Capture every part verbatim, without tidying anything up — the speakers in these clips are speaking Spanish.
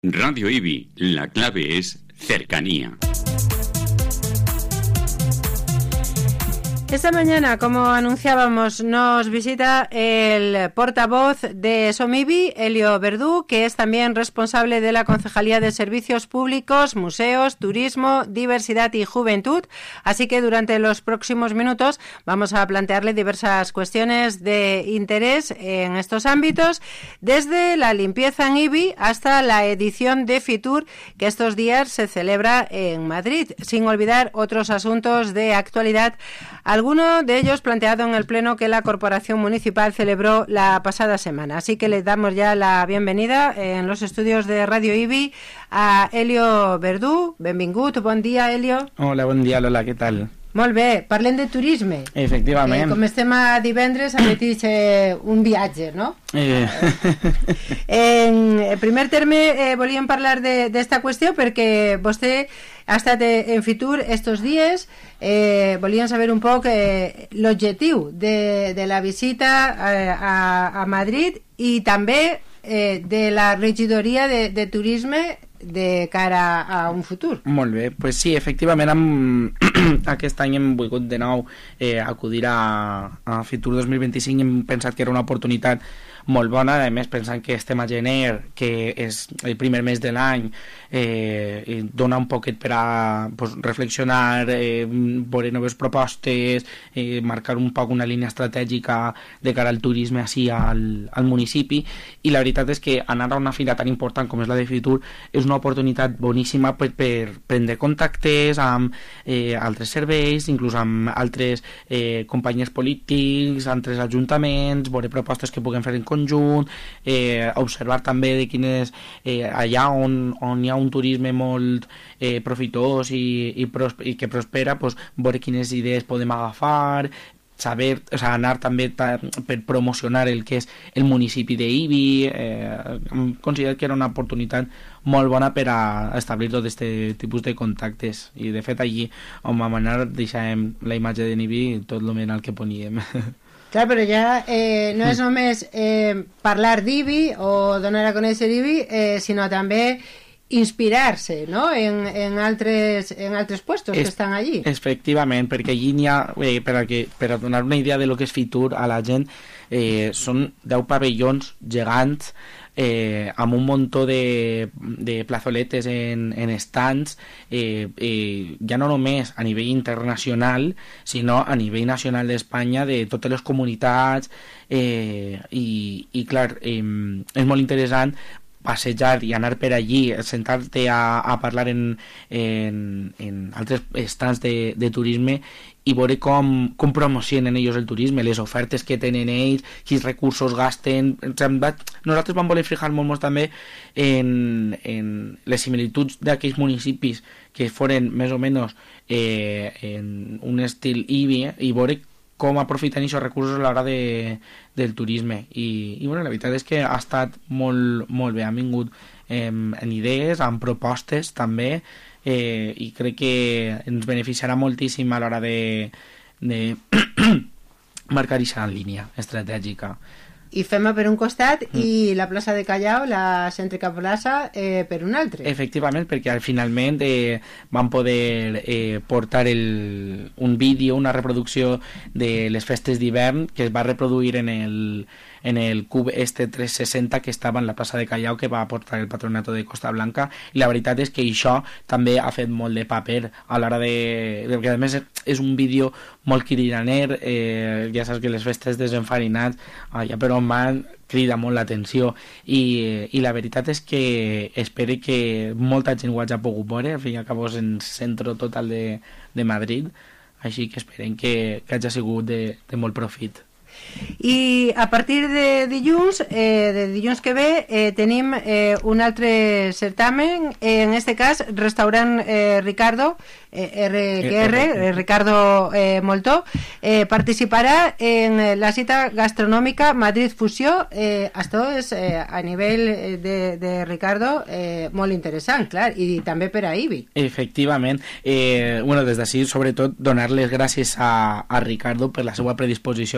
Radio IBI, la clave es cercanía. Esta mañana, como anunciábamos, nos visita el portavoz de SOMIBI, Elio Verdú, que es también responsable de la Concejalía de Servicios Públicos, Museos, Turismo, Diversidad y Juventud. Así que durante los próximos minutos vamos a plantearle diversas cuestiones de interés en estos ámbitos, desde la limpieza en IBI hasta la edición de FITUR, que estos días se celebra en Madrid, sin olvidar otros asuntos de actualidad, alguno de ellos planteado en el pleno que la Corporación Municipal celebró la pasada semana. Así que le damos ya la bienvenida en los estudios de Radio IBI a Elio Verdú. Benvingut, bon dia, Elio. Hola, bon dia, Lola, què tal? Molt bé, parlem de turisme. Efectivament. Eh, com estem a divendres, ha petit eh, un viatge, no? Eh. En primer terme, eh, volíem parlar d'esta de, qüestió perquè vostè ha estat en FITUR estos dies. Eh, volíem saber un poc eh, l'objectiu de, de la visita eh, a, a Madrid i també eh, de la regidoria de, de turisme de cara a un futur. Molt bé, pues sí, efectivament amb... aquest any hem volgut de nou eh, acudir a, a FITUR dos mil vint-i-cinc i hem pensat que era una oportunitat molt bona, a més pensant que estem a gener, que és el primer mes de l'any, eh, i dona un poquet per a pues, reflexionar, eh, veure noves propostes, eh, marcar un poc una línia estratègica de cara al turisme així al, al municipi, i la veritat és que anar a una fira tan important com és la de FITUR és una oportunitat boníssima per, per prendre contactes amb eh, altres serveis, inclús amb altres eh, companyies polítics, altres ajuntaments, veure propostes que puguem fer en conjunt, eh, observar també de quines eh, allà on, on hi ha un turisme molt eh, profitós i, i, prosper, i que prospera, pues, veure quines idees podem agafar, saber, o sea, anar també ta, per promocionar el que és el municipi d'Ibi. Eh, hem considerat que era una oportunitat molt bona per a establir tot aquest tipus de contactes, i de fet allí on vam anar deixàvem la imatge de Ibi tot el menal que poníem. Clar, però ja eh, no és només eh, parlar d'Ibi o donar a conèixer Ibi, eh, sinó també inspirar-se, no?, en, en, altres, en altres puestos es, que estan allí. Efectivament, perquè allí n'hi ha, eh, per, a que, per a donar una idea de lo que és FITUR a la gent, eh, són deu pavellons gegants, Eh, amb un muntó de, de plazoletes en, en stands, eh, eh, ja no només a nivell internacional, sinó a nivell nacional d'Espanya, de totes les comunitats, eh, i, i clar, eh, és molt interessant passejar i anar per allí, sentar-te a, a parlar en, en, en altres stands de, de turisme i veure com, com promocionen ells el turisme, les ofertes que tenen ells, quins recursos gasten. Nosaltres vam voler fijar molt, molt també en, en les similituds d'aquells municipis que foren més o menys eh, en un estil Ibi, eh, i veure com aprofiten aquests recursos a l'hora de, del turisme. I, i bueno, la veritat és que ha estat molt, molt bé, han vingut eh, en idees, en propostes també, eh, i crec que ens beneficiarà moltíssim a l'hora de, de marcar aquesta línia estratègica. I Fema per un costat mm. i la plaça de Callao, la cèntrica plaça, eh, per un altre. Efectivament, perquè finalment eh, van poder eh, portar el, un vídeo, una reproducció de les festes d'hivern que es va reproduir en el, en el cub este tres seixanta que estava en la plaça de Callao, que va portar el patronato de Costa Blanca, i la veritat és que això també ha fet molt de paper a l'hora de... perquè a més és un vídeo molt cridaner, eh, ja saps que les festes desenfarinats allà per on van crida molt l'atenció, i, i la veritat és que espero que molta gent ho hagi pogut veure, al fin i al cabo és en centre total de, de Madrid, així que esperem que, que hagi sigut de, de molt profit. I a partir de dilluns, eh, de dilluns que ve, eh, tenim eh, un altre certamen, eh, en este cas, Restaurant eh, Ricardo, eh, R Q R, eh, Ricardo eh, Moltó, eh, participarà en la cita gastronòmica Madrid Fusió. Eh, esto és eh, a nivell de, de Ricardo eh, molt interessant, clar, i també per a Ibi. Efectivament. Eh, bueno, des d'ací, sobretot, donar les gràcies a, a Ricardo per la seva predisposició que té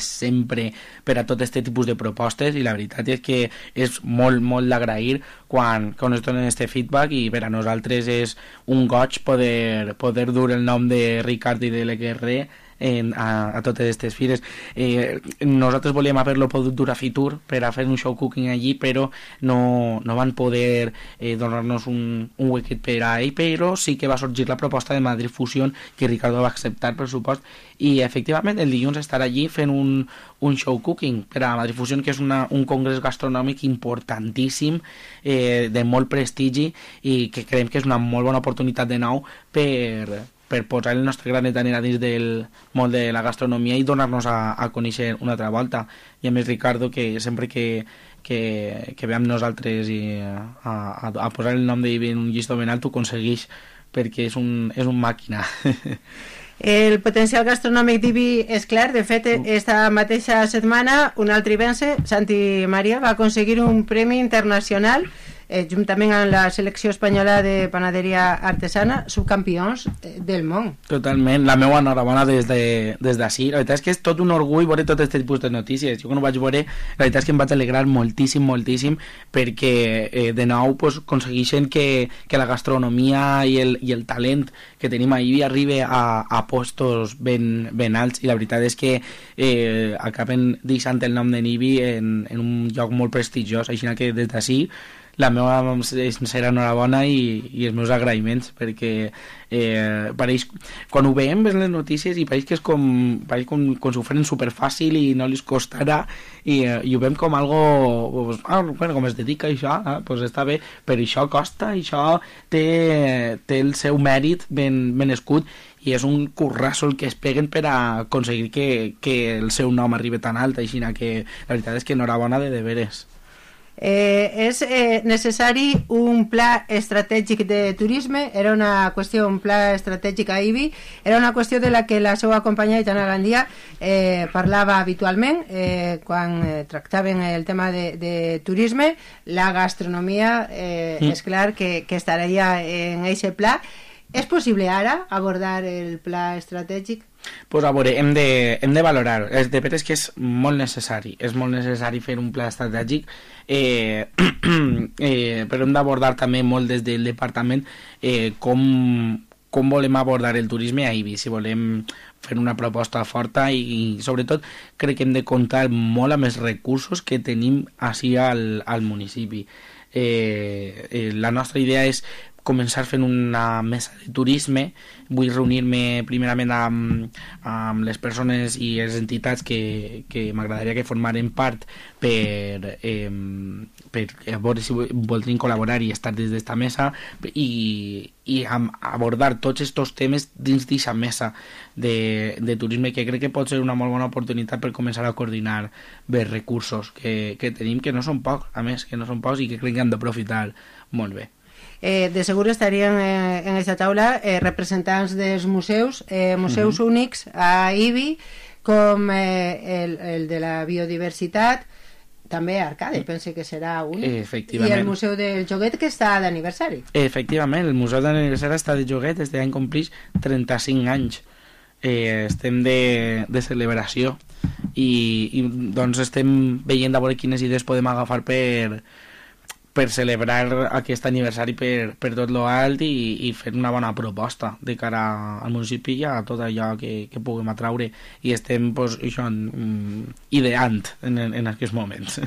sempre per a tot aquest tipus de propostes, i la veritat és que és molt, molt d'agrair quan, quan ens donen aquest feedback, i per a nosaltres és un goig poder, poder dur el nom de Ricard i de l'Eguerrer en, a, a totes aquestes fires. Eh, nosaltres volíem haver-lo pogut dur a Fitur per a fer un show cooking allí, però no, no van poder eh, donar-nos un, un huequet per a ell, però sí que va sorgir la proposta de Madrid Fusion, que Ricardo va acceptar, per supost, i efectivament el dilluns estarà allí fent un, un show cooking per a Madrid Fusion, que és una, un congrés gastronòmic importantíssim, eh, de molt prestigi, i que creiem que és una molt bona oportunitat de nou per per posar el nostre granet d'arena dins del món de la gastronomia i donar-nos a, a conèixer una altra volta. I a més, Ricardo, que sempre que, que, que veiem nosaltres i a, a, a posar el nom d'Ibi en un llistó ben alt, ho aconsegueix, perquè és un, és un màquina. El potencial gastronòmic d'Ibi és clar. De fet, esta mateixa setmana un altre Ibense, Santi Maria, va aconseguir un premi internacional eh, juntament amb la selecció espanyola de panaderia artesana, subcampions del món. Totalment, la meva enhorabona des de, des d'ací. La veritat és que és tot un orgull veure tot aquest tipus de notícies. Jo quan ho vaig veure, la veritat és que em vaig alegrar moltíssim, moltíssim, perquè eh, de nou pues, aconsegueixen que, que la gastronomia i el, i el talent que tenim a Ibi arribi a, a postos ben, ben alts, i la veritat és que eh, acaben deixant el nom de Ibi en, en un lloc molt prestigiós, així que des d'ací la meva sincera enhorabona i, i els meus agraïments, perquè eh, pareix, quan ho veiem ves les notícies i pareix que és com, pareix com, com s'ho fan superfàcil i no li costarà, i, eh, i ho veiem com algo pues, ah, bueno, com es dedica a això, eh, pues està bé, però això costa, això té, té el seu mèrit ben, ben escut, i és un currasso el que es peguen per a aconseguir que, que el seu nom arribi tan alt, així que la veritat és que enhorabona de deberes. Eh, és eh, necessari un pla estratègic de turisme. Era una qüestió, un pla estratègic a Ibi, era una qüestió de la que la seva companya Aitana Gandia eh, parlava habitualment eh, quan eh, tractaven el tema de, de turisme. La gastronomia eh, mm. és clar que, que estaria en aquest pla. És possible ara abordar el pla estratègic? Pues a veure, hem de, hem de valorar. És de veres que és molt necessari. És molt necessari fer un pla estratègic, eh, eh, però hem d'abordar també molt des del departament eh, com, com volem abordar el turisme a Ibi, si volem fer una proposta forta, i, i sobretot crec que hem de comptar molt amb els recursos que tenim així al, al municipi. Eh, eh, la nostra idea és començar fent una mesa de turisme. Vull reunir-me primerament amb, amb les persones i les entitats que, que m'agradaria que formaren part per, eh, per veure si voldrien col·laborar i estar des d'esta mesa, i, i abordar tots aquests temes dins d'aquesta mesa de, de turisme, que crec que pot ser una molt bona oportunitat per començar a coordinar bé recursos que, que tenim, que no són pocs, a més, que no són pocs, i que crec que hem d'aprofitar molt bé. Eh, de segur estarien eh, en aquesta taula eh, representants dels museus, eh, museus uh-huh. únics a Ibi, com eh, el, el de la biodiversitat, també Arcade, pense que serà únic, i el Museu del Joguet, que està d'aniversari. Efectivament, el Museu d'aniversari està de Joguet, este any complix trenta-cinc anys. Eh, estem de, de celebració, i, i doncs estem veient a veure quines idees podem agafar per per celebrar aquest aniversari per, per tot lo alt, i, i fer una bona proposta de cara al municipi i a tot allò que, que puguem atraure, i estem pues, això, ideant en, en aquests moments.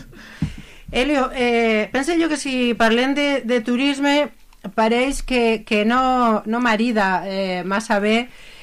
Elio, eh, penso jo que si parlem de, de turisme pareix que, que no, no marida eh, massa bé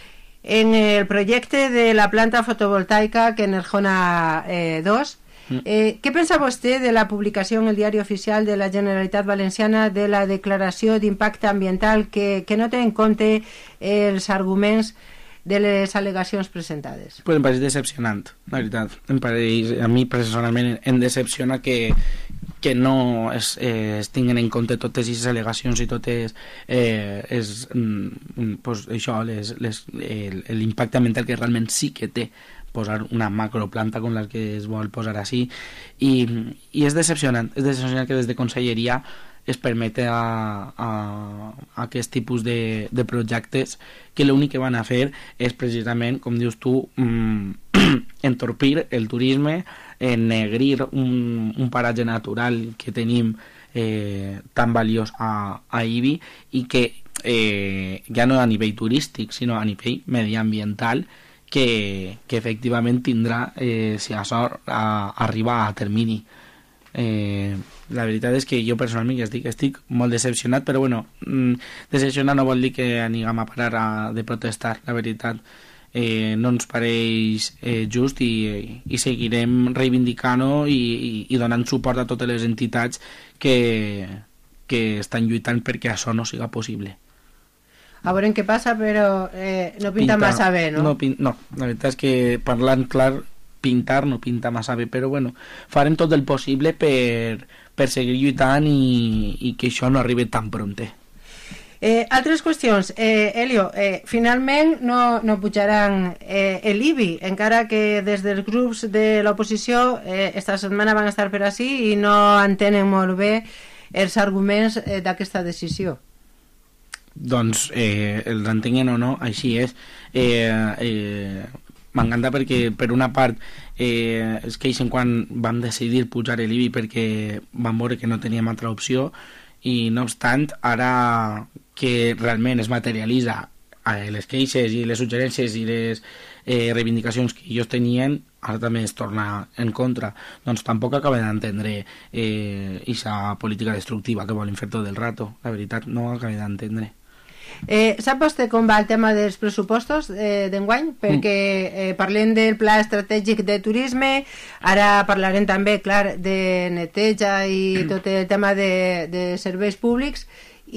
en el projecte de la planta fotovoltaica que Energona eh, dos. Eh, què pensa vostè de la publicació en el diari oficial de la Generalitat Valenciana de la declaració d'impacte ambiental que, que no té en compte els arguments de les al·legacions presentades? Pues em pareix decepcionant, la veritat. Em pareix, a mi personalment em decepciona que, que no es, eh, es tinguin en compte totes aquestes al·legacions i totes eh, es, mm, pues això, les, les, l'impacte ambiental que realment sí que té posar una macroplanta com la que es vol posar així, i, i és decepcionant, és decepcionant que des de Conselleria es permete a, a, a aquest tipus de, de projectes que l'únic que van a fer és precisament, com dius tu, mm, entorpir el turisme, ennegrir un, un paratge natural que tenim eh, tan valiós a, a Ibi i que eh, ja no a nivell turístic sinó a nivell mediambiental que, que efectivament tindrà eh, si això a, arriba a termini. Eh, la veritat és que jo personalment ja estic, estic molt decepcionat, però bueno, decepcionat no vol dir que anem a parar a, de protestar, la veritat. Eh, no ens pareix eh, just i, i seguirem reivindicant-ho i, i, i donant suport a totes les entitats que, que estan lluitant perquè això no siga possible. A veure què passa, però eh, no pinta, pinta massa bé, no? No, pin, no, la veritat és que parlant clar, pintar no pinta massa bé, però bueno, farem tot el possible per, per seguir lluitant i, i que això no arribi tan prompte. Eh, altres qüestions, eh, Elio, eh, finalment no, no pujaran eh, el IBI, encara que des dels grups de l'oposició eh, esta setmana van estar per ací i no entenen molt bé els arguments eh, d'aquesta decisió. Doncs eh, els entenguin o no, així és. Eh, eh, M'encanta perquè per una part eh, es queixen quan vam decidir pujar l'IBI perquè vam veure que no teníem altra opció i no obstant ara que realment es materialitza eh, les queixes i les suggerències i les eh, reivindicacions que ells tenien, ara també es torna en contra, doncs tampoc acabem d'entendre aquesta eh, política destructiva que volen fer tot el rato, la veritat no acabem d'entendre. Eh, sap vostè com va el tema dels pressupostos eh, d'enguany? Perquè eh, parlem del pla estratègic de turisme, ara parlarem també, clar, de neteja i tot el tema de, de serveis públics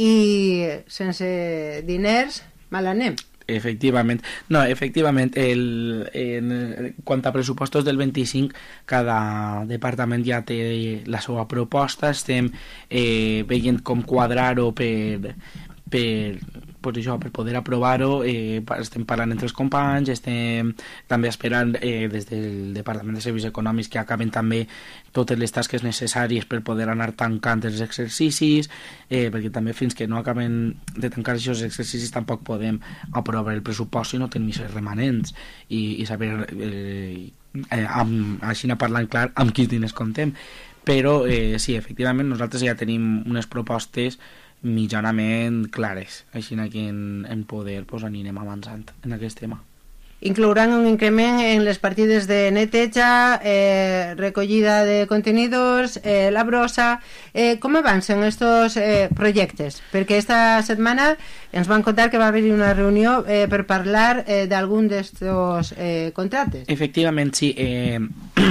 i sense diners mal anem. Efectivament, no, efectivament el, en, quant a pressupostos del vint-i-cinc cada departament ja té la seva proposta, estem eh, veient com quadrar-ho per per, pues això, per poder aprovar-ho, eh, estem parlant entre els companys, estem també esperant eh, des del Departament de Serveis Econòmics que acaben també totes les tasques necessàries per poder anar tancant els exercicis, eh, perquè també fins que no acaben de tancar aquests exercicis tampoc podem aprovar el pressupost si no tenim els remanents i, i saber eh, eh, amb, així parlant clar amb quins diners comptem. Però eh, sí, efectivament nosaltres ja tenim unes propostes mitjanament clares, així que en, en poder pues, anirem avançant en aquest tema. Inclouran un increment en les partides de neteja, eh, recollida de contenidors, eh, la brossa. Eh, com avancen estos eh, projectes? Perquè esta setmana ens van contar que va haver una reunió eh, per parlar eh, d'algun d'estos eh, contractes. Efectivament, sí. Eh,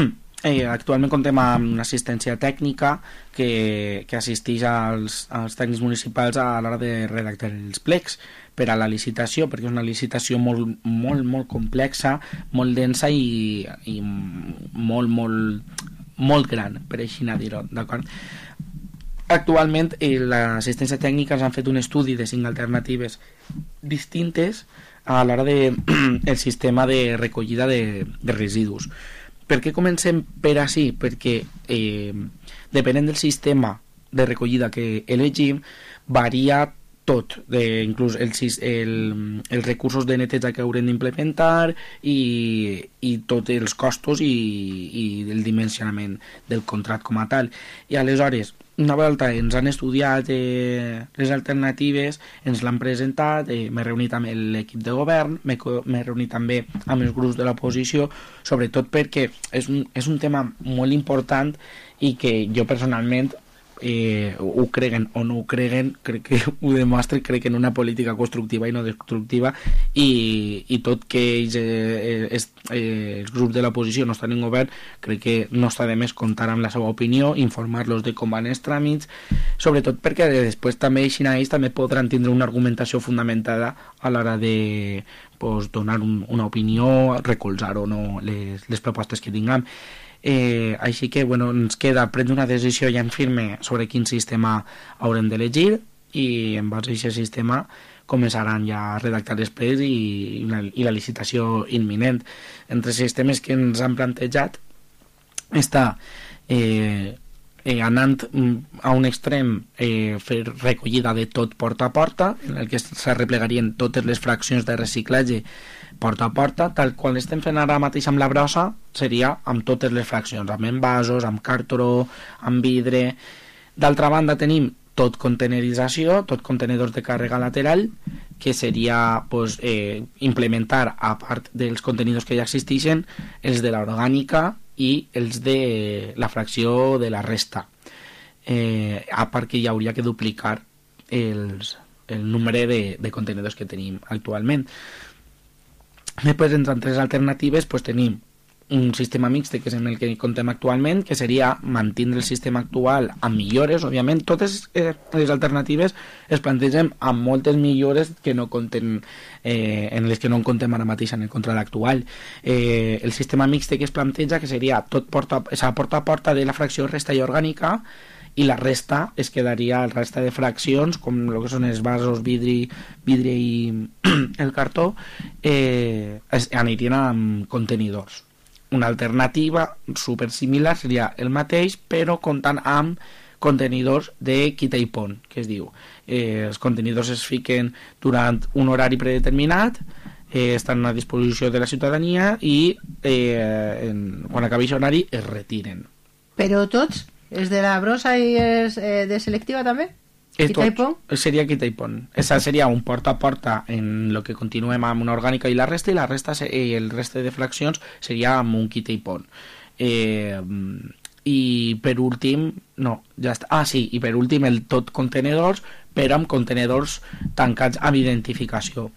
eh, actualment comptem amb una assistència tècnica que, que assisteix als, als tècnics municipals a l'hora de redactar els plecs per a la licitació, perquè és una licitació molt, molt, molt complexa, molt densa i, i molt, molt, molt gran, per així dir-ho, d'acord? Actualment, eh, l'assistència tècnica ens han fet un estudi de cinc alternatives distintes a l'hora del de, sistema de recollida de, de residus. Per què comencem per així? Perquè eh, depenent del sistema de recollida que elegim, varia tot, de, inclús el, el, els recursos de neteja que haurem d'implementar i, i tots els costos i, i el dimensionament del contracte com a tal. I aleshores, una volta ens han estudiat eh, les alternatives, ens l'han presentat, eh, m'he reunit amb l'equip de govern, m'he reunit també amb els grups de l'oposició, sobretot perquè és un, és un tema molt important i que jo personalment Eh, ho creguen o no ho creguen, crec que ho demostra, crec en una política constructiva i no destructiva i, i tot que ells, eh, es, eh, els grups de l'oposició no estan en govern, crec que no està de més comptar amb la seva opinió, informar-los de com van els tràmits, sobretot perquè després també ells, ells també podran tindre una argumentació fundamentada a l'hora de pues, donar un, una opinió, recolzar o no les, les propostes que tinguem. Eh, així que bueno, ens queda prendre una decisió ja en firme sobre quin sistema haurem d'elegir i en base a aquest sistema començaran ja a redactar els plecs i, i, la, i la licitació imminent. Entre els sistemes que ens han plantejat està eh, eh, anant a un extrem, eh, fer recollida de tot porta a porta, en el que se replegarien totes les fraccions de reciclatge porta a porta, tal qual estem fent ara mateix amb la brossa, seria amb totes les fraccions, amb envasos, amb cartró, amb vidre. D'altra banda tenim tot contenerització, tot contenedors de càrrega lateral, que seria pues, eh, implementar, a part dels contenidors que ja existeixen, els de l'orgànica i els de la fracció de la resta. Eh, a part que hi hauria que duplicar els, el nombre de, de contenidors que tenim actualment. Després, entre altres alternatives, pues, tenim un sistema mixte, que és en el que contem actualment, que seria mantenir el sistema actual amb millores. Òbviament, totes eh, les alternatives es plantegen amb moltes millores que no compten, eh, en les que no en contem ara mateix en el control actual. Eh, el sistema mixte que es planteja, que seria tot porta, o sigui, porta a porta de la fracció resta i orgànica, i la resta es quedaria, el resta de fraccions, com el que són els vasos, vidre, vidre i el cartó, eh, anirien amb contenidors. Una alternativa super similar seria el mateix, però comptant amb contenidors de quita i pon, que es diu. Eh, els contenidors es fiquen durant un horari predeterminat, eh, estan a disposició de la ciutadania i eh, en, quan acabi aquest horari es retiren. Però tots? ¿Es de la brossa i és eh, de selectiva també? Quita i pon? Seria quita i pon. Esa seria un porta a porta en lo que continuem amb una orgànica i la resta, i la resta i el reste de fraccions seria amb un quita i pon. Eh, I per últim, no, ja està. Ah, sí, i per últim el tot contenedors, però amb contenedors tancats amb identificació.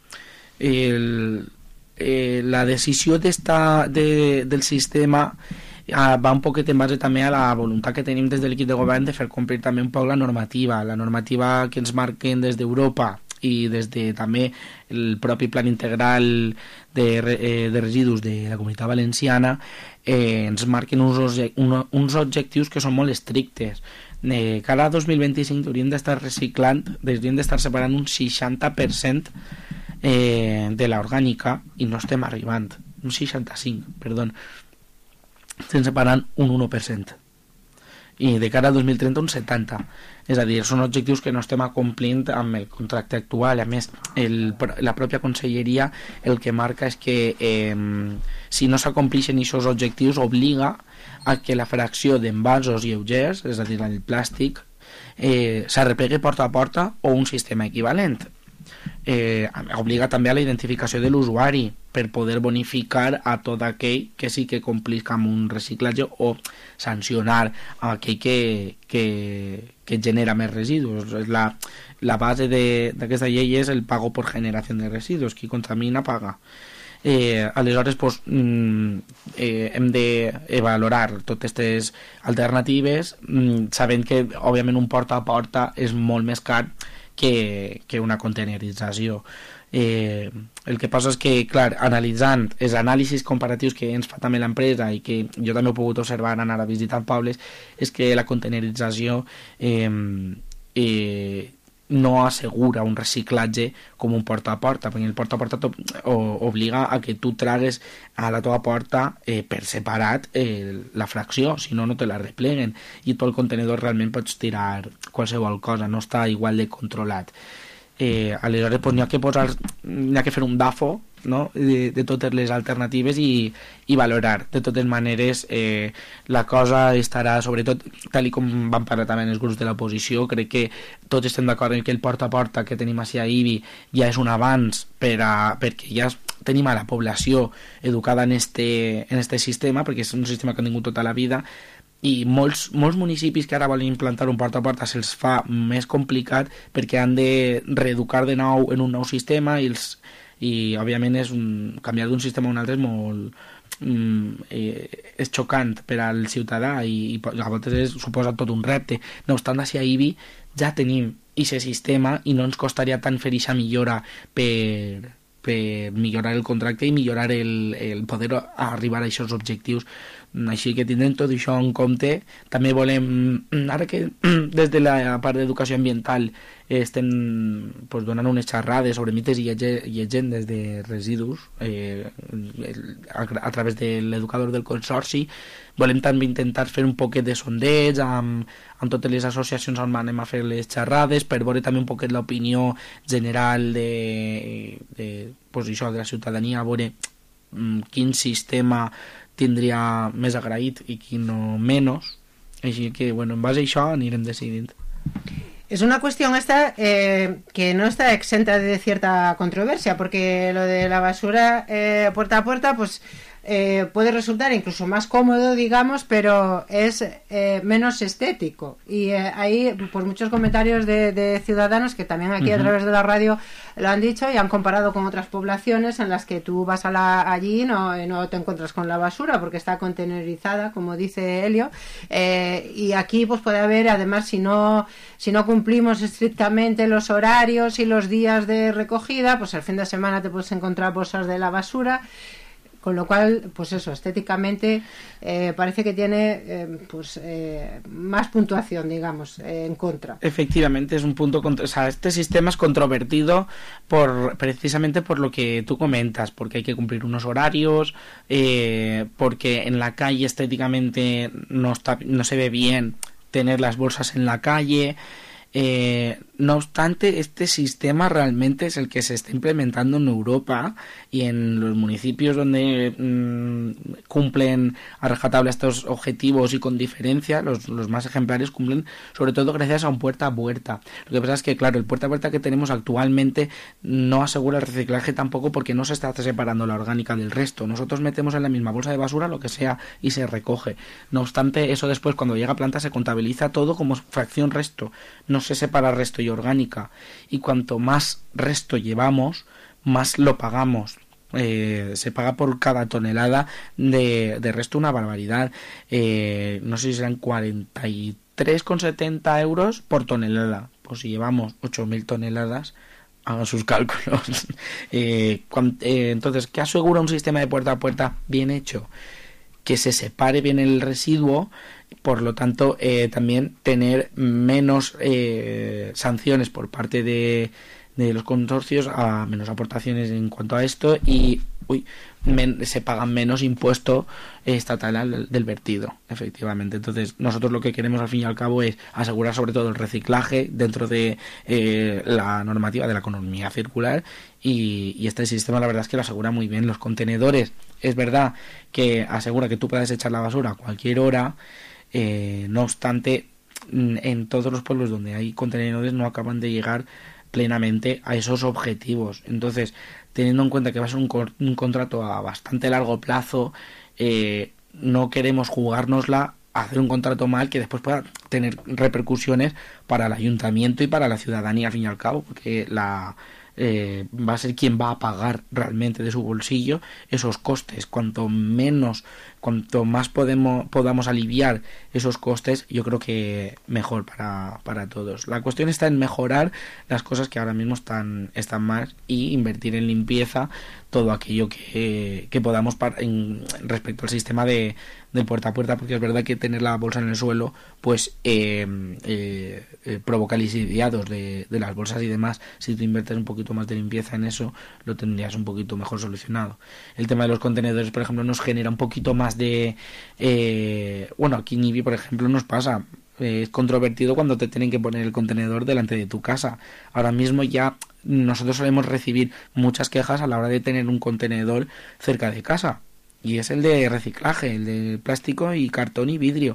El, eh, la decisió d'esta, de, del sistema va un poquet en base també a la voluntat que tenim des de l'equip de govern de fer complir també un poc la normativa, la normativa que ens marquen des d'Europa i des de també el propi plan integral de, eh, de residus de la Comunitat Valenciana, eh, ens marquen uns, un, uns objectius que són molt estrictes. Eh, cada dos mil vint-i-cinc hauríem d'estar reciclant, hauríem d'estar separant un seixanta per cent eh, de l'orgànica i no estem arribant, un seixanta-cinc, perdó, estem separant un u per cent, i de cara a dos mil trenta un setanta. És a dir, són objectius que no estem acomplint amb el contracte actual. A més, el, la pròpia conselleria el que marca és que eh, si no s'acomplixen aquests objectius obliga a que la fracció d'envasos lleugers, és a dir, el plàstic, eh, s'arreplegue porta a porta o un sistema equivalent. Eh, obliga també a la identificació de l'usuari per poder bonificar a tot aquell que sí que complisca amb un reciclatge o sancionar a aquell que, que, que genera més residus. La, la base d'aquesta llei és el pago per generació de residus, qui contamina paga. Eh, aleshores pues, mm, eh, hem de valorar totes aquestes alternatives, mm, sabent que òbviament un porta a porta és molt més car que, que una contenerització. Eh, el que passa és que, clar, analitzant els anàlisis comparatius que ens fa també l'empresa i que jo també he pogut observar anar a visitar pobles, és que la contenerització eh, eh, no assegura un reciclatge com un porta a porta, perquè el porta a porta obliga a que tu tragues a la teva porta eh, per separat eh, la fracció, si no no te la repleguen, i tot el contenedor realment pots tirar qualsevol cosa, no està igual de controlat. Eh, aleshores pues, n'hi ha que posar, n'hi ha que fer un dafo, no? de, de totes les alternatives i, i valorar. De totes maneres, eh, la cosa estarà, sobretot, tal com vam parlar també en els grups de l'oposició, crec que tots estem d'acord en que el porta a porta que tenim a I B I ja és un avanç per a, perquè ja tenim a la població educada en este, en este sistema, perquè és un sistema que han tingut tota la vida, i molts, molts municipis que ara volen implantar un porta a porta se'ls fa més complicat perquè han de reeducar de nou en un nou sistema i, els, i òbviament és un, canviar d'un sistema a un altre és molt mm, eh, és xocant per al ciutadà i, i a vegades és, suposa tot un repte. No obstant, a I B I ja tenim aquest sistema i no ens costaria tant fer aquesta millora per per millorar el contracte i millorar el, el poder arribar a aquests objectius Així que tindrem tot això en compte. També volem, ara que des de la part d'educació ambiental estem pues, donant unes xerrades sobre mites i llegendes de residus eh, a, a través de l'educador del consorci, volem també intentar fer un poquet de sondeig amb, amb totes les associacions on anem a fer les xerrades per veure també un poquet l'opinió general de, de, pues, això, de la ciutadania, a veure mm, quin sistema tindria més agraït i quin no menys. Així que, bueno, en base a això anirem decidint. Es una cuestión esta eh, que no está exenta de cierta controversia, porque lo de la basura eh, puerta a puerta, pues eh, puede resultar incluso más cómodo, digamos, pero es eh, menos estético. Y eh, hay pues muchos comentarios de, de ciudadanos que también aquí uh-huh. a través de la radio lo han dicho y han comparado con otras poblaciones en las que tú vas a la, allí y no, no te encuentras con la basura porque está contenerizada, como dice Helio, eh, y aquí pues puede haber, además, si no si no cumplimos estrictamente los horarios y los días de recogida, pues el fin de semana te puedes encontrar bolsas de la basura. Con lo cual, pues eso, estéticamente eh, parece que tiene eh, pues eh, más puntuación, digamos, eh, en contra. Efectivamente, es un punto contra... O sea, este sistema es controvertido por precisamente por lo que tú comentas, porque hay que cumplir unos horarios, eh, porque en la calle estéticamente no está, no se ve bien tener las bolsas en la calle. Eh, no obstante, este sistema realmente es el que se está implementando en Europa y en los municipios donde mmm, cumplen a rajatabla estos objetivos y con diferencia, los, los más ejemplares cumplen sobre todo gracias a un puerta a puerta. Lo que pasa es que, claro, el puerta a puerta que tenemos actualmente no asegura el reciclaje tampoco porque no se está separando la orgánica del resto. Nosotros metemos en la misma bolsa de basura lo que sea y se recoge. No obstante, eso después cuando llega a planta se contabiliza todo como fracción resto. No se separa resto y orgánica, y cuanto más resto llevamos, más lo pagamos. Eh, se paga por cada tonelada de, de resto una barbaridad. Eh, no sé si serán cuarenta y tres con setenta euros por tonelada. Pues si llevamos ocho mil toneladas, hagan sus cálculos. eh, cuan, eh, entonces, ¿qué asegura un sistema de puerta a puerta bien hecho? Que se separe bien el residuo, por lo tanto eh, también tener menos eh, sanciones por parte de, de los consorcios, a menos aportaciones en cuanto a esto, y uy, men, se pagan menos impuesto estatal al, del vertido, efectivamente. Entonces nosotros lo que queremos al fin y al cabo es asegurar sobre todo el reciclaje dentro de eh, la normativa de la economía circular, y, y este sistema la verdad es que lo asegura muy bien. Los contenedores, es verdad que asegura que tú puedes echar la basura a cualquier hora, eh, no obstante en todos los pueblos donde hay contenedores no acaban de llegar plenamente a esos objetivos. Entonces, teniendo en cuenta que va a ser un, un contrato a bastante largo plazo, eh, no queremos jugárnosla a hacer un contrato mal que después pueda tener repercusiones para el ayuntamiento y para la ciudadanía al fin y al cabo, porque la eh, va a ser quien va a pagar realmente de su bolsillo esos costes. Cuanto menos, cuanto más podemos podamos aliviar esos costes, yo creo que mejor para, para todos. La cuestión está en mejorar las cosas que ahora mismo están, están mal, y invertir en limpieza todo aquello que, que podamos para, en, respecto al sistema de, de puerta a puerta, porque es verdad que tener la bolsa en el suelo pues eh, eh, eh, provoca lisiados de, de las bolsas y demás. Si tú inviertes un poquito más de limpieza en eso, lo tendrías un poquito mejor solucionado. El tema de los contenedores, por ejemplo, nos genera un poquito más de eh, bueno, aquí en Ibi, por ejemplo, nos pasa, eh, es controvertido cuando te tienen que poner el contenedor delante de tu casa. Ahora mismo ya nosotros solemos recibir muchas quejas a la hora de tener un contenedor cerca de casa, y es el de reciclaje, el de plástico y cartón y vidrio.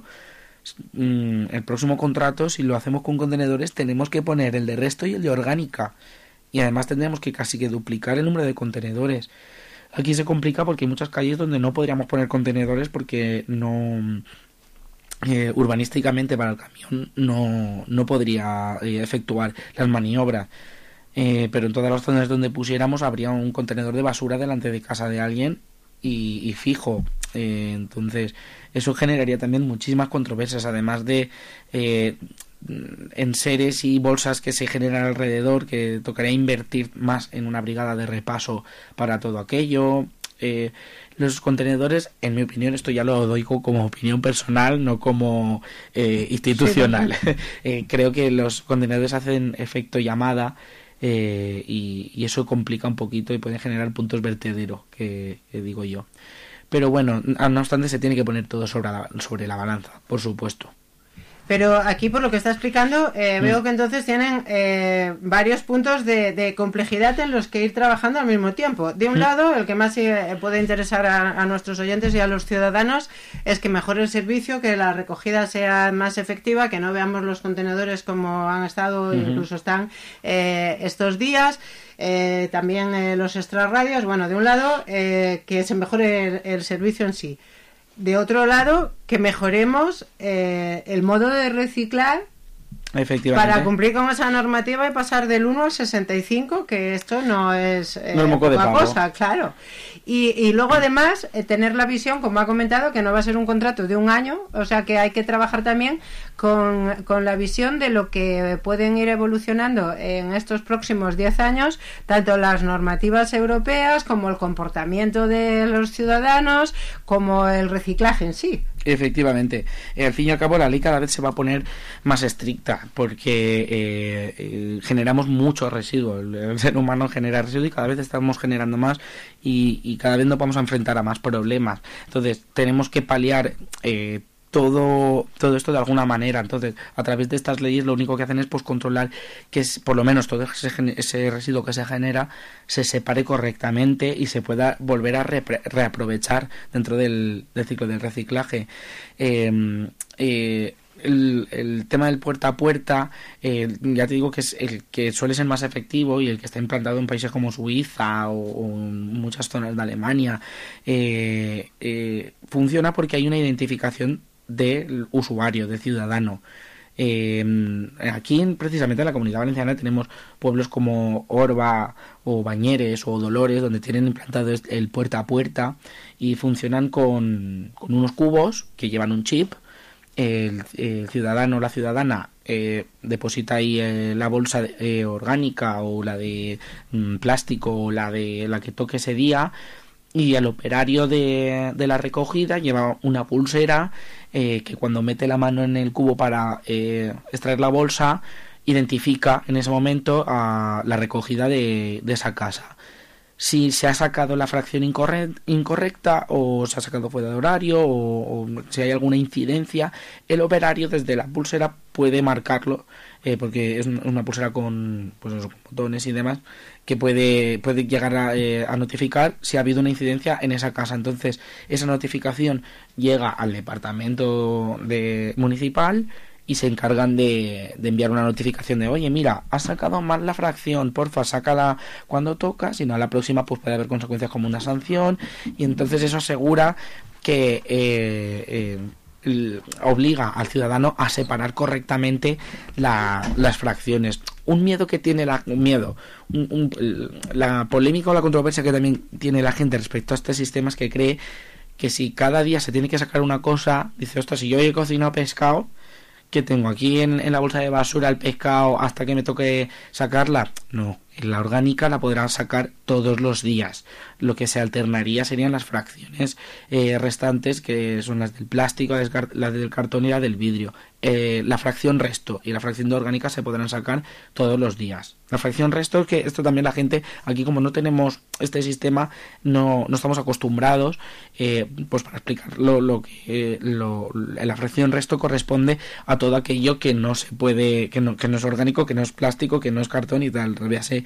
El próximo contrato, si lo hacemos con contenedores, tenemos que poner el de resto y el de orgánica, y además tendremos que casi que duplicar el número de contenedores. Aquí se complica porque hay muchas calles donde no podríamos poner contenedores porque no eh, urbanísticamente para el camión no, no podría eh, efectuar las maniobras. Eh, pero en todas las zonas donde pusiéramos habría un contenedor de basura delante de casa de alguien y, y fijo. Eh, entonces eso generaría también muchísimas controversias, además de eh, enseres y bolsas que se generan alrededor, que tocaría invertir más en una brigada de repaso para todo aquello. Eh, Los contenedores, en mi opinión, esto ya lo doy como opinión personal, no como eh, institucional. Sí, eh, creo que los contenedores hacen efecto llamada eh, y, y eso complica un poquito y puede generar puntos vertedero, que, que digo yo. Pero bueno, no obstante, se tiene que poner todo sobre la, sobre la balanza, por supuesto. Pero aquí, por lo que está explicando, eh, veo que entonces tienen eh, varios puntos de, de complejidad en los que ir trabajando al mismo tiempo. De un lado, el que más eh, puede interesar a, a nuestros oyentes y a los ciudadanos es que mejore el servicio, que la recogida sea más efectiva, que no veamos los contenedores como han estado, uh-huh. incluso están eh, estos días. Eh, también eh, los extrarradios. Bueno, de un lado, eh, que se mejore el, el servicio en sí. De otro lado, que mejoremos eh, el modo de reciclar efectivamente para cumplir con esa normativa y pasar del uno al sesenta y cinco, que esto no es, eh, no es moco de poca pavo. cosa, claro. Y, y luego además eh, tener la visión, como ha comentado, que no va a ser un contrato de un año, o sea que hay que trabajar también con, con la visión de lo que pueden ir evolucionando en estos próximos diez años, tanto las normativas europeas como el comportamiento de los ciudadanos, como el reciclaje en sí. Efectivamente, al fin y al cabo la ley cada vez se va a poner más estricta porque eh, eh, generamos mucho residuo, el, el ser humano genera residuo y cada vez estamos generando más y, y cada vez nos vamos a enfrentar a más problemas, entonces tenemos que paliar eh, todo todo esto de alguna manera. Entonces, a través de estas leyes lo único que hacen es pues controlar que es, por lo menos todo ese, ese residuo que se genera se separe correctamente y se pueda volver a re, reaprovechar dentro del, del ciclo del reciclaje. Eh, eh, el, el tema del puerta a puerta, eh, ya te digo que es el que suele ser más efectivo y el que está implantado en países como Suiza o, o en muchas zonas de Alemania, eh, eh, funciona porque hay una identificación del usuario, del ciudadano. Eh, aquí precisamente en la Comunidad Valenciana tenemos pueblos como Orba o Bañeres o Dolores donde tienen implantado el puerta a puerta y funcionan con, con unos cubos que llevan un chip. El, el ciudadano o la ciudadana eh, deposita ahí eh, la bolsa eh, orgánica o la de mm, plástico o la de la que toque ese día y el operario de, de la recogida lleva una pulsera eh, que cuando mete la mano en el cubo para eh, extraer la bolsa identifica en ese momento a la recogida de, de esa casa. Si se ha sacado la fracción incorre- incorrecta o se ha sacado fuera de horario o, o si hay alguna incidencia, el operario desde la pulsera puede marcarlo eh, porque es una pulsera con, pues eso, con botones y demás que puede, puede llegar a, eh, a notificar si ha habido una incidencia en esa casa. Entonces esa notificación llega al departamento de, municipal y se encargan de, de enviar una notificación de oye, mira, has sacado mal la fracción, porfa, sácala cuando toca, si no a la próxima pues puede haber consecuencias como una sanción y entonces eso asegura que eh, eh, el, obliga al ciudadano a separar correctamente la, las fracciones. Un miedo que tiene la un miedo un, un, la polémica o la controversia que también tiene la gente respecto a este sistema es que cree que si cada día se tiene que sacar una cosa, dice, ostras, si yo he cocinado pescado, que tengo aquí en, en la bolsa de basura el pescado hasta que me toque sacarla, no, en la orgánica la podrán sacar todos los días. Lo que se alternaría serían las fracciones eh, restantes, que son las del plástico, las del cartón y la del vidrio. Eh, la fracción resto y la fracción de orgánica se podrán sacar todos los días. La fracción resto es que esto también la gente, aquí como no tenemos este sistema, no, no estamos acostumbrados, eh, pues para explicar lo, lo que eh, lo, la fracción resto corresponde a todo aquello que no se puede, que no, que no es orgánico, que no es plástico, que no es cartón y tal, véase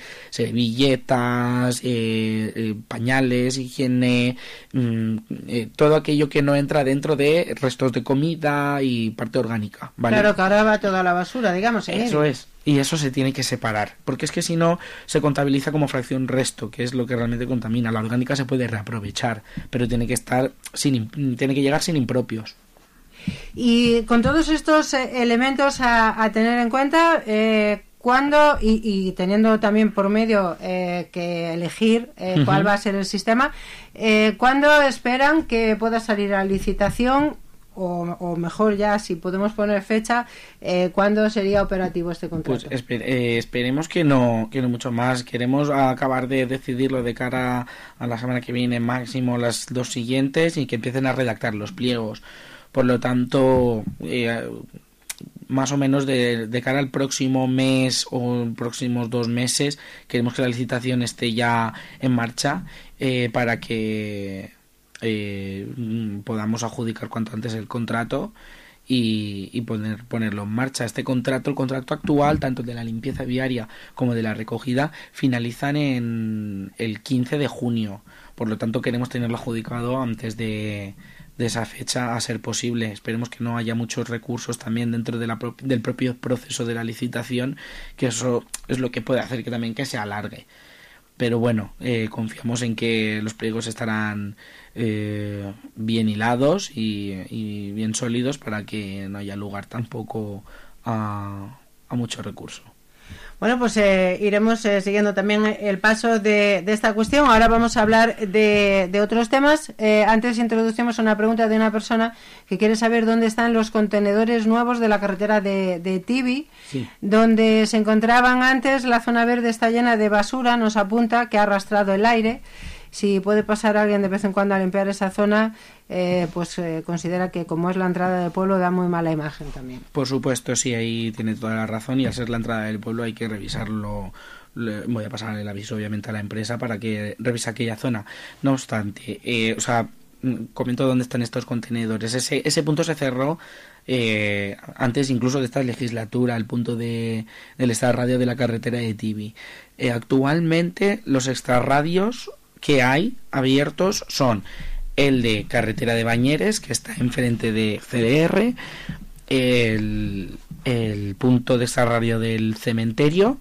servilletas, eh, eh, pañales, higiene, mm, eh, todo aquello que no entra dentro de restos de comida y parte orgánica, ¿vale? Claro, que ahora va toda la basura, digamos. ¿eh? Eso es. Y eso se tiene que separar, porque es que si no se contabiliza como fracción resto, que es lo que realmente contamina. La orgánica se puede reaprovechar, pero tiene que estar sin, tiene que llegar sin impropios. Y con todos estos eh, elementos a, a tener en cuenta, eh, ¿cuándo, y, y teniendo también por medio eh, que elegir eh, uh-huh. cuál va a ser el sistema, eh, ¿cuándo esperan que pueda salir a licitación o, o mejor ya, si podemos poner fecha, eh, ¿cuándo sería operativo este contrato? Pues esper, eh, esperemos que no, que no mucho más. Queremos acabar de decidirlo de cara a la semana que viene, máximo las dos siguientes, y que empiecen a redactar los pliegos. Por lo tanto, eh, más o menos de, de cara al próximo mes o próximos dos meses, queremos que la licitación esté ya en marcha, eh, para que eh, podamos adjudicar cuanto antes el contrato y, y poner, ponerlo en marcha. Este contrato, el contrato actual, tanto de la limpieza viaria como de la recogida, finalizan en el quince de junio. Por lo tanto, queremos tenerlo adjudicado antes de... de esa fecha, a ser posible. Esperemos que no haya muchos recursos también dentro de la pro- del propio proceso de la licitación, que eso es lo que puede hacer que también que se alargue. Pero bueno, eh, confiamos en que los pliegos estarán eh, bien hilados y, y bien sólidos, para que no haya lugar tampoco a, a mucho recurso. Bueno, pues eh, iremos eh, siguiendo también el paso de, de esta cuestión. Ahora vamos a hablar de, de otros temas. Eh, antes introducimos una pregunta de una persona que quiere saber dónde están los contenedores nuevos de la carretera de, de Tibi, sí, donde se encontraban antes. La zona verde está llena de basura, nos apunta, que ha arrastrado el aire. Si puede pasar alguien de vez en cuando a limpiar esa zona, eh, pues eh, considera que como es la entrada del pueblo da muy mala imagen también. Por supuesto, sí, ahí tiene toda la razón, y al ser la entrada del pueblo hay que revisarlo. Le voy a pasar el aviso obviamente a la empresa para que revise aquella zona. No obstante, eh, o sea, comento dónde están estos contenedores. Ese, ese punto se cerró eh, antes incluso de esta legislatura, el punto de, del extrarradio de la carretera de Tibi. Eh, actualmente los extrarradios que hay abiertos son el de carretera de Bañeres, que está enfrente de C D R, el, el punto de extrarradio del cementerio,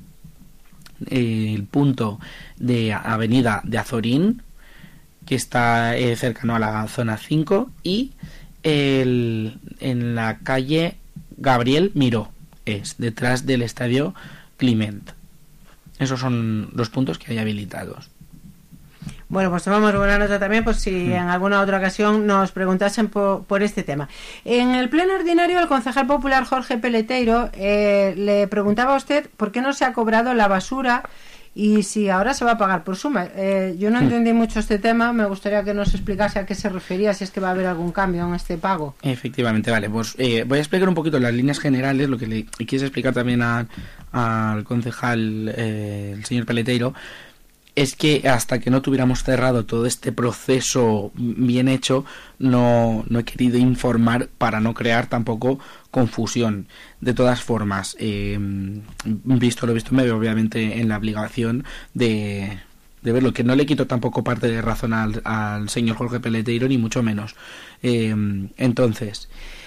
el punto de avenida de Azorín, que está eh, cercano a la zona cinco, y el, en la calle Gabriel Miró, es detrás del estadio Climent. Esos son los puntos que hay habilitados. Bueno, pues tomamos buena nota también, pues si en alguna otra ocasión nos preguntasen por, por este tema. En el pleno ordinario, el concejal popular Jorge Peleteiro eh, le preguntaba a usted por qué no se ha cobrado la basura y si ahora se va a pagar por suma. Eh, yo no entendí mucho este tema, me gustaría que nos explicase a qué se refería, si es que va a haber algún cambio en este pago. Efectivamente, vale, pues eh, voy a explicar un poquito las líneas generales, lo que le quieres explicar también a, al concejal, eh, el señor Peleteiro. Es que hasta que no tuviéramos cerrado todo este proceso bien hecho, no, no he querido informar para no crear tampoco confusión. De todas formas, eh, visto lo visto, me veo obviamente en la obligación de, de verlo, que no le quito tampoco parte de razón al, al señor Jorge Peleteiro, ni mucho menos. Eh, entonces,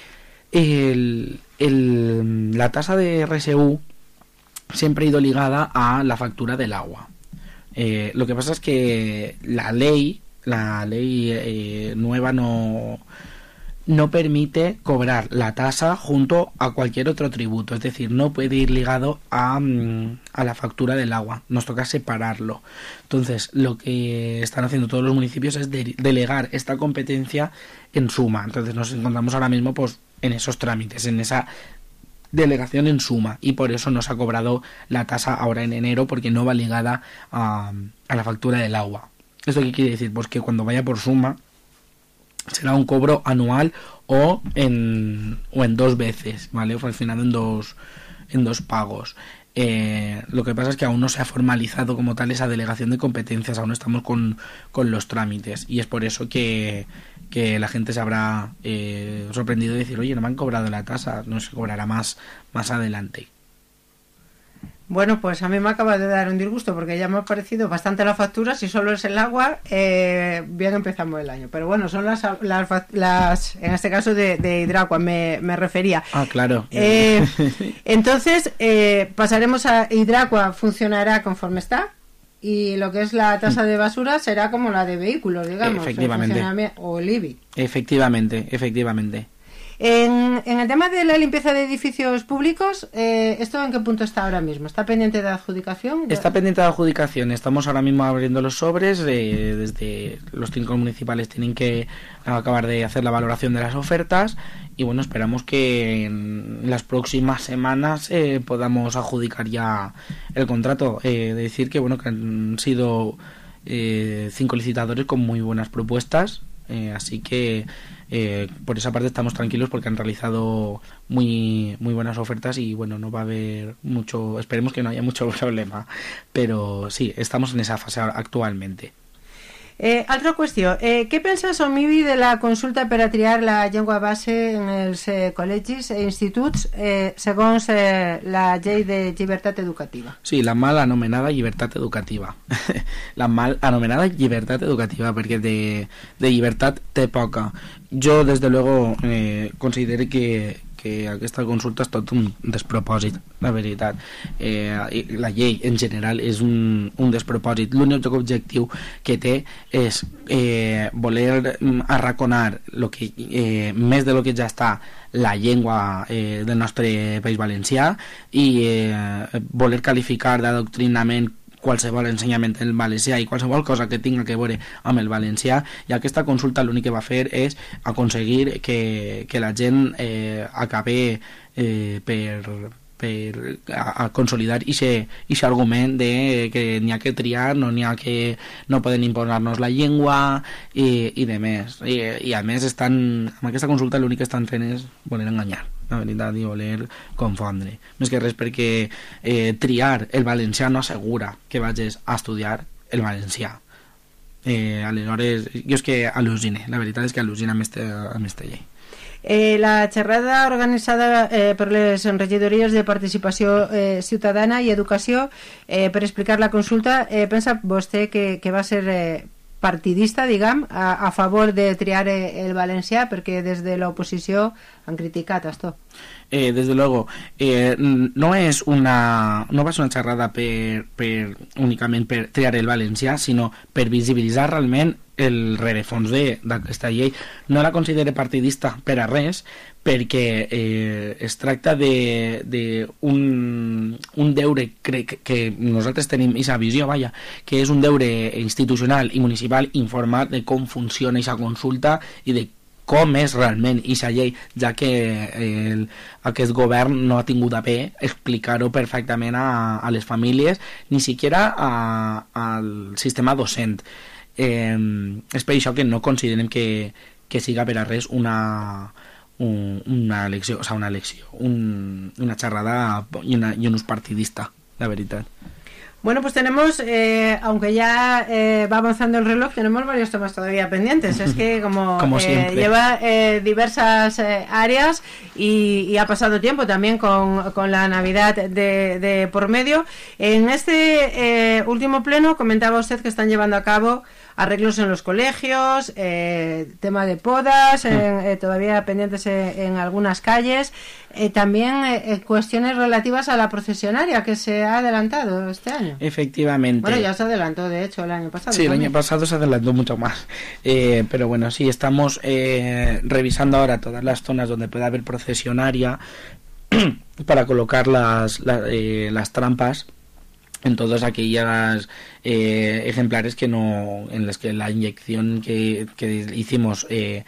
el, el, la tasa de R S U siempre ha ido ligada a la factura del agua. Eh, lo que pasa es que la ley, la ley eh, nueva no, no permite cobrar la tasa junto a cualquier otro tributo, es decir, no puede ir ligado a, a la factura del agua, nos toca separarlo. Entonces, lo que están haciendo todos los municipios es de, delegar esta competencia en suma. Entonces, nos encontramos ahora mismo pues en esos trámites, en esa delegación en suma, y por eso nos ha cobrado la tasa ahora en enero, porque no va ligada a, a la factura del agua. ¿Esto qué quiere decir? Pues que cuando vaya por suma será un cobro anual o en o en dos veces, ¿vale? O fraccionado en dos en dos pagos. Eh, lo que pasa es que aún no se ha formalizado como tal esa delegación de competencias, aún estamos con, con los trámites, y es por eso que, que la gente se habrá eh, sorprendido de decir, oye, no me han cobrado la tasa, no se cobrará más, más adelante. Bueno, pues a mí me acaba de dar un disgusto, porque ya me ha parecido bastante la factura. Si solo es el agua, eh, bien empezamos el año. Pero bueno, son las, las, las en este caso de, de Hidracua, me, me refería. Ah, claro. Eh, entonces, eh, pasaremos a Hidracua, funcionará conforme está, y lo que es la tasa de basura será como la de vehículos, digamos. Efectivamente. O el I B I. Efectivamente, efectivamente. En, en el tema de la limpieza de edificios públicos, eh, ¿esto en qué punto está ahora mismo? ¿Está pendiente de adjudicación? Está pendiente de adjudicación. Estamos ahora mismo abriendo los sobres. Eh, desde los cinco municipales tienen que acabar de hacer la valoración de las ofertas. Y bueno, esperamos que en las próximas semanas eh, podamos adjudicar ya el contrato. Eh, decir que bueno que han sido eh, cinco licitadores con muy buenas propuestas. Eh, así que eh, por esa parte estamos tranquilos porque han realizado muy muy buenas ofertas y bueno, no va a haber mucho, esperemos que no haya mucho problema, pero sí, estamos en esa fase actualmente. Eh, altra qüestió, eh, què penses, Omibi, de la consulta per a triar la llengua base en els eh, col·legis e instituts eh, segons eh, la llei de llibertat educativa? Sí, la mal anomenada llibertat educativa. La mal anomenada llibertat educativa, perquè de, de llibertat té poca. Jo, des de luego, eh, considero que que aquesta consulta és tot un despropòsit, la veritat. Eh, la llei en general és un, un despropòsit. L'únic objectiu que té és eh, voler arraconar lo que, eh, més de lo que ja està la llengua eh, del nostre País Valencià i eh, voler qualificar d'adoctrinament qualsevol ensenyament en valencià i qualsevol cosa que tinga que veure amb el valencià, i aquesta consulta l'únic que va fer és aconseguir que, que la gent eh, acabe eh, per, per a, a consolidar aquest argument de que n'hi ha que triar, no n'hi ha que no poden imposar-nos la llengua i, i de més. I, i a més estan, amb aquesta consulta l'únic que estan fent és voler enganyar, la veritat, i voler confondre. Més que res perquè eh, triar el valencià no assegura que vagis a estudiar el valencià. Eh, aleshores, jo és que al·lucine, la veritat és que al·lucina amb aquesta llei. Eh, la xerrada organitzada eh, per les regidories de participació eh, ciutadana i educació eh, per explicar la consulta, eh, pensa vostè que, que va ser eh, partidista, diguem, a, a favor de triar el valencià, perquè des de l'oposició han criticat esto? Eh, desde luego, eh, no es una no va ser una xerrada per, per únicament per triar el valencià, sinó per visibilitzar realment el rerefons d'aquesta llei. No la considere partidista per a res, perquè eh, es tracta de, de un, un deure, crec que nosaltres tenim aquesta visió, vaja, que és un deure institucional i municipal informar de com funciona aquesta consulta i de com és realment aquesta llei, ja que el, aquest govern no ha tingut a bé explicar-ho perfectament a, a les famílies, ni siquiera a, al sistema docent. Eh, és per això que no considerem que, que siga per a res una, un, una lecció, o sea, una lecció, un, una xerrada i, una, i un ús partidista, la veritat. Bueno, pues tenemos, eh, aunque ya eh, va avanzando el reloj, tenemos varios temas todavía pendientes. Es que como, como eh, lleva eh, diversas eh, áreas y, y ha pasado tiempo también con, con la Navidad de, de por medio. En este eh, último pleno comentaba usted que están llevando a cabo arreglos en los colegios, eh, tema de podas, eh, eh, todavía pendientes en, en algunas calles, eh, también eh, cuestiones relativas a la procesionaria que se ha adelantado este año. Efectivamente. Bueno, ya se adelantó, de hecho, el año pasado. Sí, también. El año pasado se adelantó mucho más. Eh, pero bueno, sí, estamos eh, revisando ahora todas las zonas donde pueda haber procesionaria para colocar las, la, eh, las trampas en todas aquellas eh, ejemplares que no, en las que la inyección que, que hicimos eh,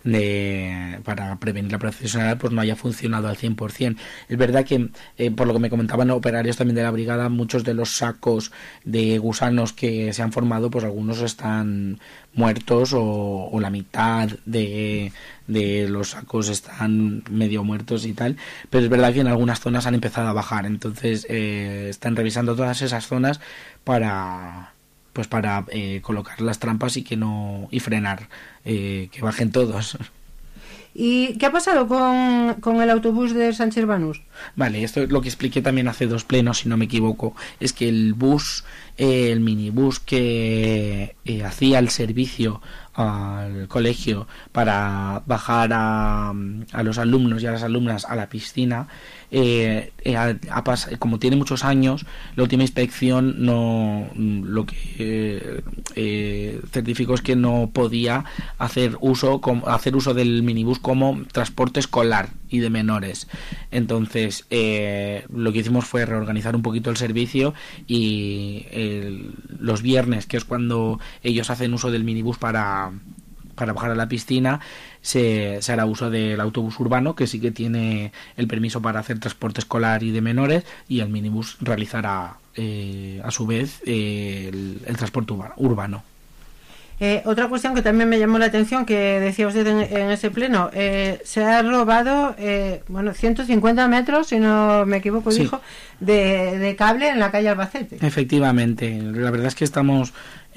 de, para prevenir la procesionalidad pues no haya funcionado al cien por ciento. Es verdad que, eh, por lo que me comentaban operarios también de la brigada, muchos de los sacos de gusanos que se han formado, pues algunos están muertos o, o la mitad de, de los sacos están medio muertos y tal, pero es verdad que en algunas zonas han empezado a bajar, entonces eh, están revisando todas esas zonas para pues para eh, colocar las trampas y que no y frenar eh, que bajen todos. ¿Y qué ha pasado con, con el autobús de Sánchez Banús? Vale, esto es lo que expliqué también hace dos plenos, si no me equivoco. Es que el bus, eh, el minibús que eh, hacía el servicio al colegio para bajar a, a los alumnos y a las alumnas a la piscina, eh, eh, a, a pas- como tiene muchos años, la última inspección no lo que eh, eh, certificó es que no podía hacer uso como, hacer uso del minibús como transporte escolar y de menores. Entonces eh, lo que hicimos fue reorganizar un poquito el servicio y el, los viernes, que es cuando ellos hacen uso del minibús para para bajar a la piscina, se, se hará uso del autobús urbano, que sí que tiene el permiso para hacer transporte escolar y de menores, y el minibús realizará eh, a su vez eh, el, el transporte urbano. Eh, otra cuestión que también me llamó la atención, que decía usted en, en ese pleno, eh, se ha robado eh, bueno ciento cincuenta metros, si no me equivoco, sí, dijo, de, de cable en la calle Albacete. Efectivamente, la verdad es que estamos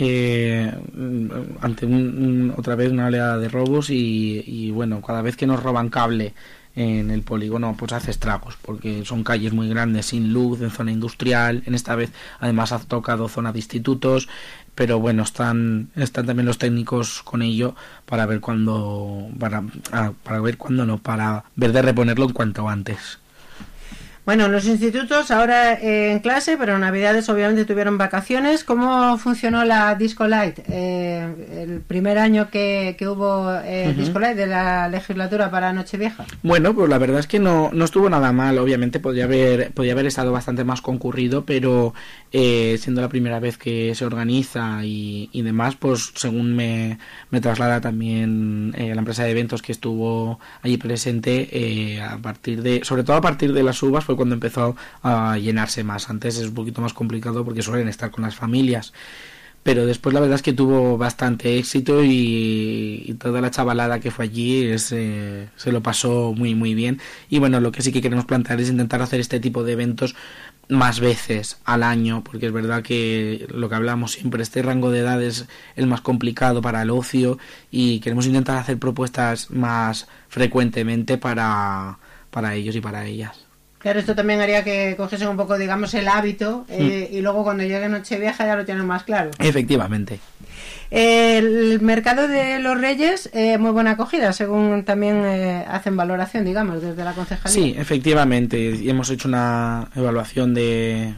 eh, ante un, un, otra vez una oleada de robos y, y bueno, cada vez que nos roban cable en el polígono pues hace estragos, porque son calles muy grandes sin luz, en zona industrial. En esta vez además ha tocado zona de institutos, pero bueno, están están también los técnicos con ello para ver cuándo para, para ver cuándo no, para ver de reponerlo en cuanto antes. Bueno, los institutos ahora eh, en clase, pero en Navidades obviamente tuvieron vacaciones. ¿Cómo funcionó la Disco Light? Eh, el primer año que, que hubo eh, uh-huh. Disco Light de la legislatura para Nochevieja. Bueno, pues la verdad es que no, no estuvo nada mal. Obviamente podría haber, podría haber estado bastante más concurrido, pero eh, siendo la primera vez que se organiza y, y demás, pues según me, me traslada también eh, la empresa de eventos que estuvo allí presente, eh, a partir de, sobre todo a partir de las uvas, fue cuando empezó a llenarse más. Antes es un poquito más complicado porque suelen estar con las familias, pero después la verdad es que tuvo bastante éxito y, y toda la chavalada que fue allí es, eh, se lo pasó muy muy bien. Y bueno, lo que sí que queremos plantear es intentar hacer este tipo de eventos más veces al año, porque es verdad que lo que hablamos siempre, este rango de edad es el más complicado para el ocio y queremos intentar hacer propuestas más frecuentemente para, para ellos y para ellas. Claro, esto también haría que cogiesen un poco, digamos, el hábito eh, mm. y luego cuando llegue Nochevieja ya lo tienen más claro. Efectivamente. El mercado de los Reyes, eh, muy buena acogida, según también eh, hacen valoración, digamos, desde la concejalía. Sí, efectivamente. Hemos hecho una evaluación de,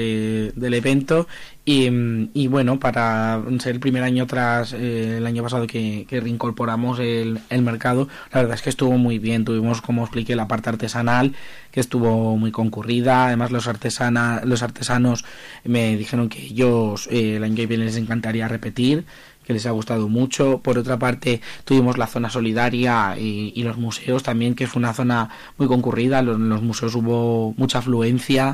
de del evento y, y bueno, para ser el primer año tras eh, el año pasado que, que reincorporamos el, el mercado, la verdad es que estuvo muy bien. Tuvimos, como expliqué, la parte artesanal, que estuvo muy concurrida. Además los artesana, los artesanos me dijeron que ellos eh, el año que viene les encantaría repetir, que les ha gustado mucho. Por otra parte tuvimos la zona solidaria y, y los museos también, que fue una zona muy concurrida. Los, en los museos hubo mucha afluencia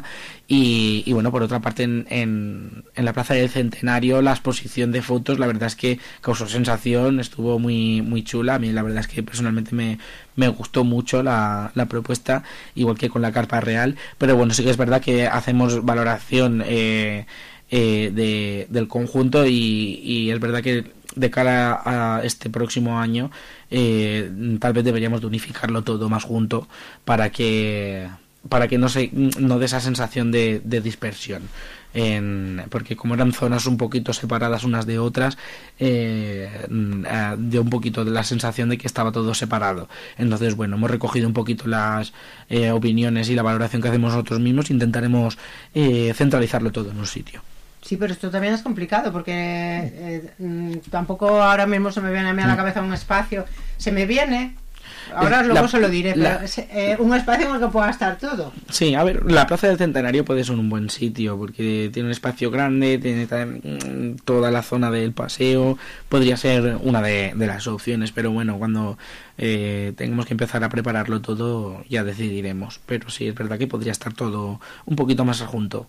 y, y bueno, por otra parte en, en, en la Plaza del Centenario la exposición de fotos, la verdad es que causó sensación, estuvo muy muy chula. A mí la verdad es que personalmente me, me gustó mucho la, la propuesta, igual que con la carpa real, pero bueno, sí que es verdad que hacemos valoración eh, eh, de, del conjunto y, y es verdad que de cara a este próximo año eh, tal vez deberíamos de unificarlo todo más junto para que para que no se no dé esa sensación de, de dispersión. En, porque como eran zonas un poquito separadas unas de otras, eh, eh, dio un poquito de la sensación de que estaba todo separado. Entonces, bueno, hemos recogido un poquito las eh, opiniones y la valoración que hacemos nosotros mismos. Intentaremos eh, centralizarlo todo en un sitio. Sí, pero esto también es complicado porque eh, eh, tampoco ahora mismo se me viene a mí a la cabeza un espacio. Se me viene... Ahora luego la, se lo diré, la, pero es, eh, un espacio en el que pueda estar todo. Sí, a ver, la Plaza del Centenario puede ser un buen sitio porque tiene un espacio grande, tiene también toda la zona del paseo, podría ser una de, de las opciones, pero bueno, cuando eh, tengamos que empezar a prepararlo todo ya decidiremos, pero sí, es verdad que podría estar todo un poquito más junto.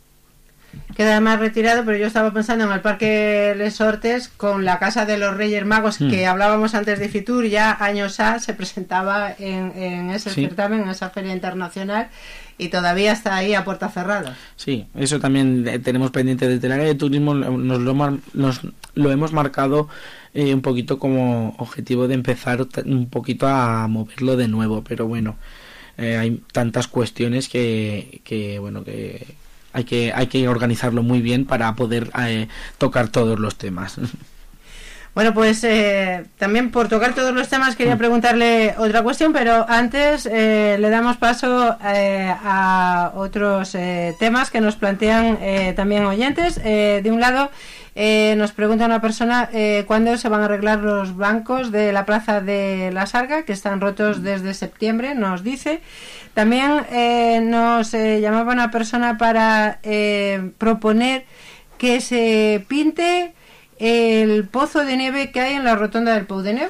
Queda más retirado, pero yo estaba pensando en el Parque Les Hortes con la Casa de los Reyes Magos mm. que hablábamos antes de Fitur, ya años A se presentaba en, en ese sí. certamen, en esa feria internacional y todavía está ahí a puerta cerrada. Sí, eso también tenemos pendiente. Desde el área de turismo nos lo, nos, lo hemos marcado eh, un poquito como objetivo de empezar un poquito a moverlo de nuevo, pero bueno, eh, hay tantas cuestiones que, que bueno, que Hay que, hay que organizarlo muy bien para poder eh, tocar todos los temas. Bueno, pues eh, también por tocar todos los temas quería preguntarle otra cuestión, pero antes eh, le damos paso eh, a otros eh, temas que nos plantean eh, también oyentes. Eh, de un lado, eh, nos pregunta una persona eh, cuándo se van a arreglar los bancos de la plaza de la Sarga, que están rotos desde septiembre, nos dice. También eh, nos eh, llamaba una persona para eh, proponer que se pinte el pozo de nieve que hay en la rotonda del Pou de Neu.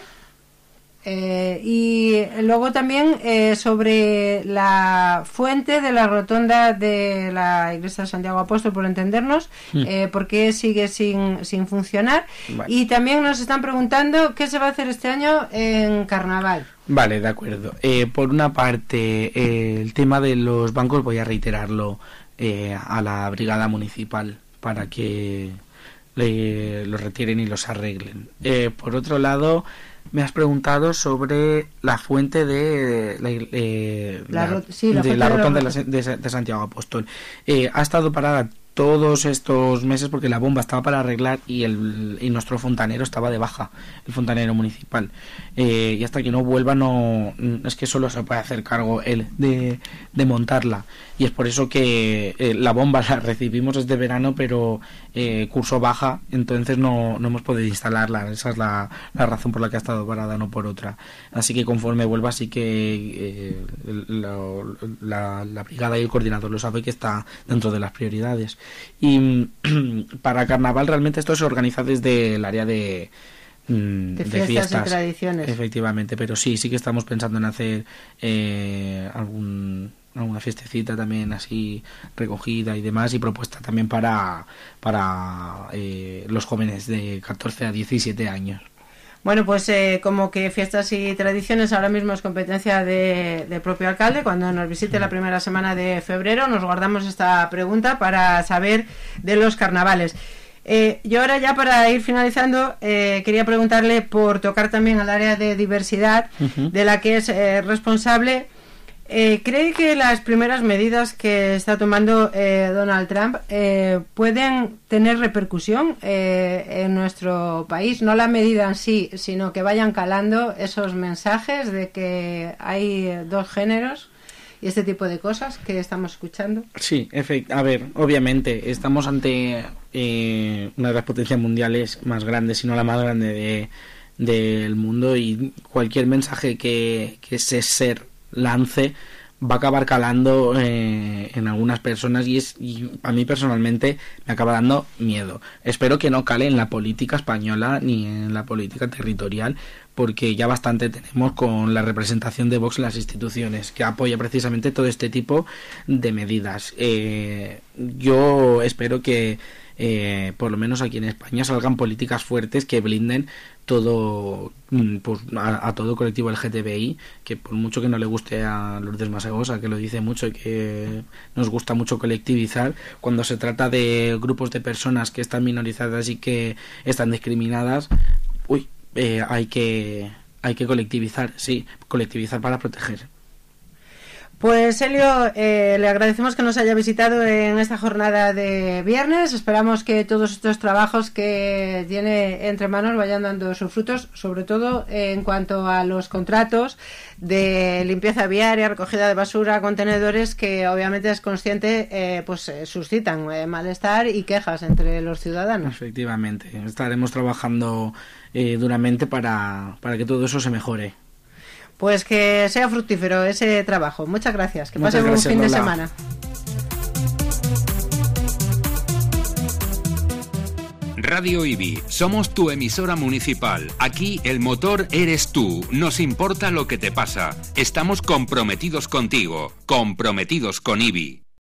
Eh, y luego también eh, sobre la fuente de la rotonda de la Iglesia de Santiago Apóstol, por entendernos, mm. eh, por qué sigue sin, sin funcionar. Vale. Y también nos están preguntando qué se va a hacer este año en Carnaval. Vale, de acuerdo. Eh, por una parte, eh, el tema de los bancos voy a reiterarlo eh, a la brigada municipal para que le, los retiren y los arreglen. Eh, por otro lado, me has preguntado sobre la fuente de la, eh, la, la, sí, la, de la rotonda de, de, de Santiago Apóstol. Eh, ha estado parada todos estos meses porque la bomba estaba para arreglar y el y nuestro fontanero estaba de baja, el fontanero municipal. Eh, y hasta que no vuelva, no es que solo se puede hacer cargo él de, de montarla. Y es por eso que eh, la bomba la recibimos desde verano, pero eh, curso baja, entonces no, no hemos podido instalarla. Esa es la, la razón por la que ha estado parada, no por otra. Así que conforme vuelva, sí que eh, la, la, la brigada y el coordinador lo sabe que está dentro de las prioridades. Y para Carnaval realmente esto se organiza desde el área de de fiestas, de fiestas y tradiciones, efectivamente, pero sí, sí que estamos pensando en hacer eh, algún alguna fiestecita también así recogida y demás, y propuesta también para para eh, los jóvenes de catorce a diecisiete años. Bueno, pues eh, como que fiestas y tradiciones ahora mismo es competencia de, de propio alcalde. Cuando nos visite la primera semana de febrero nos guardamos esta pregunta para saber de los carnavales. Eh, yo ahora ya para ir finalizando eh, quería preguntarle por tocar también al área de diversidad, uh-huh. de la que es eh, responsable. Eh, ¿Cree que las primeras medidas que está tomando eh, Donald Trump eh, pueden tener repercusión eh, en nuestro país? No la medida en sí, sino que vayan calando esos mensajes de que hay dos géneros y este tipo de cosas que estamos escuchando. Sí, efect- a ver, obviamente estamos ante eh, una de las potencias mundiales más grandes, si no la más grande de, del mundo, y cualquier mensaje que, que ese ser lance va a acabar calando eh, en algunas personas, y, es, y a mí personalmente me acaba dando miedo. Espero que no cale en la política española ni en la política territorial, porque ya bastante tenemos con la representación de Vox en las instituciones, que apoya precisamente todo este tipo de medidas. Eh, yo espero que eh, por lo menos aquí en España salgan políticas fuertes que blinden todo pues, a, a todo colectivo L G T B I, que por mucho que no le guste a Lourdes Masegosa, que lo dice mucho y que nos gusta mucho colectivizar, cuando se trata de grupos de personas que están minorizadas y que están discriminadas, uy, eh, hay que hay que colectivizar, sí, colectivizar para proteger. Pues Elio, eh, le agradecemos que nos haya visitado en esta jornada de viernes. Esperamos que todos estos trabajos que tiene entre manos vayan dando sus frutos, sobre todo eh, en cuanto a los contratos de limpieza viaria, recogida de basura, contenedores, que obviamente es consciente, eh, pues eh, suscitan eh, malestar y quejas entre los ciudadanos. Efectivamente, estaremos trabajando eh, duramente para, para que todo eso se mejore. Pues que sea fructífero ese trabajo. Muchas gracias. Que pasen un fin de semana. Radio I B I, somos tu emisora municipal. Aquí el motor eres tú. Nos importa lo que te pasa. Estamos comprometidos contigo. Comprometidos con I B I.